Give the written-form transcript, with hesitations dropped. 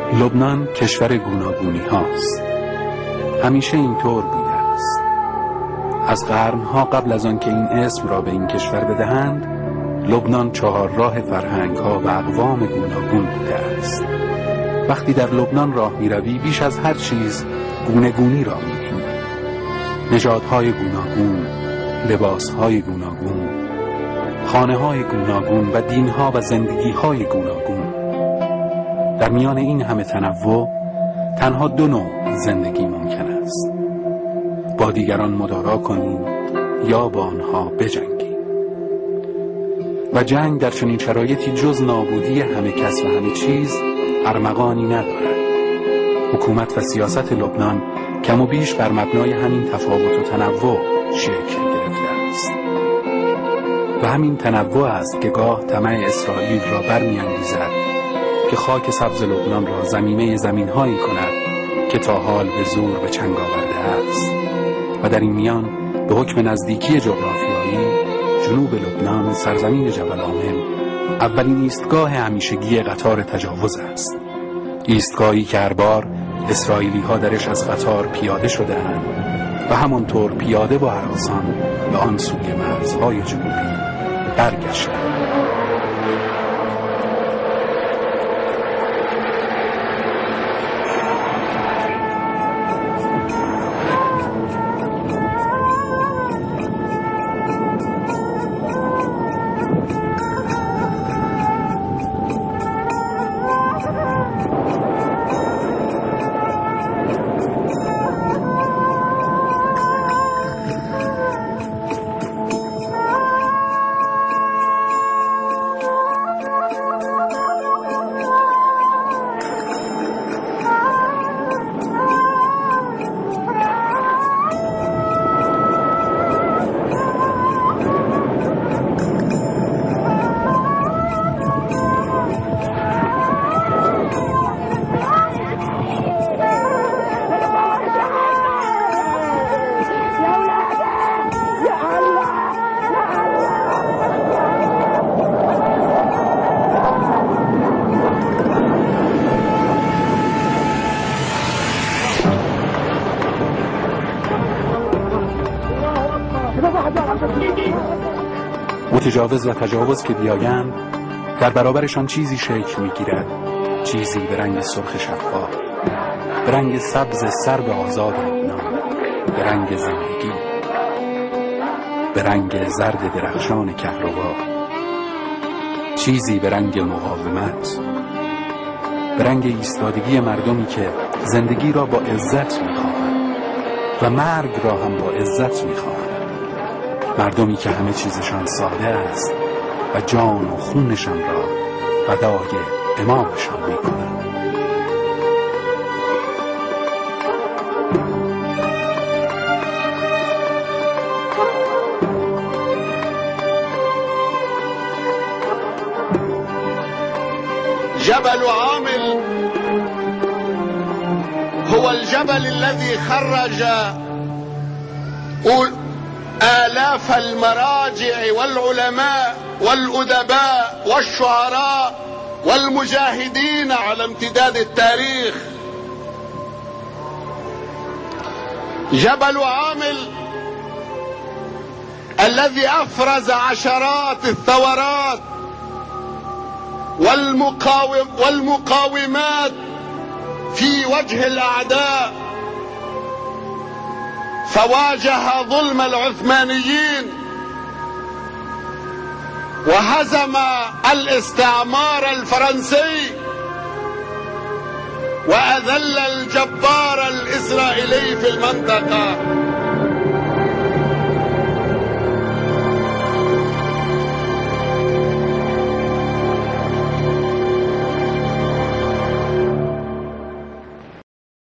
لبنان کشور گوناگونی هاست. همیشه اینطور بوده است. از قرنها قبل از آن که این اسم را به این کشور بدهند، لبنان چهارراه فرهنگ ها و اقوام گوناگون بوده است. وقتی در لبنان راه می روی بیش از هر چیز گوناگونی را می بینی. نژادهای گوناگون، لباسهای گوناگون، خانه‌های گوناگون و دینها و زندگی‌های گوناگون. در میان این همه تنوع تنها دو نوع زندگی ممکن است: با دیگران مدارا کنیم یا با آنها بجنگیم. و جنگ در چنین شرایطی جز نابودی همه کس و همه چیز ارمغانی ندارد. حکومت و سیاست لبنان کم و بیش بر مبنای همین تفاوت و تنوع شکل گرفته است. و همین تنوع است که گاه طمع اسرائیل را برمی‌انگیزد که خاک سبز لبنان را ضمیمه زمین‌هایی کند که تا حال به زور به چنگ آورده است. و در این میان به حکم نزدیکی جغرافیایی جنوب لبنان، سرزمین جبل عامل، اولین ایستگاه همیشگی قطار تجاوز است. ایستگاهی که هر بار اسرائیلی ها درش از قطار پیاده شده‌اند و همانطور پیاده با هراسان به آن سوی مرزهای جنوبی برگشتند. متجاوز و تجاوز که بیایند در برابرشان چیزی شکل میگیرد، چیزی به رنگ سرخ شفاف، به رنگ سبز سرب آزاد لبنان، به رنگ زندگی، به رنگ زرد درخشان کهربا، چیزی به رنگ مقاومت، به رنگ ایستادگی مردمی که زندگی را با عزت میخواهند و مرگ را هم با عزت میخواهند. مردمی که همه چیزشان ساده است و جان و خونشان را فدای امامشان میکنند. جبل عامل هو الجبل الذي خرج آلاف المراجع والعلماء والأدباء والشعراء والمجاهدين على امتداد التاريخ. جبل عامل الذي أفرز عشرات الثورات والمقاومات في وجه الأعداء، فواجه ظلم العثمانيين وهزم الاستعمار الفرنسي وأذل الجبار الإسرائيلي في المنطقة.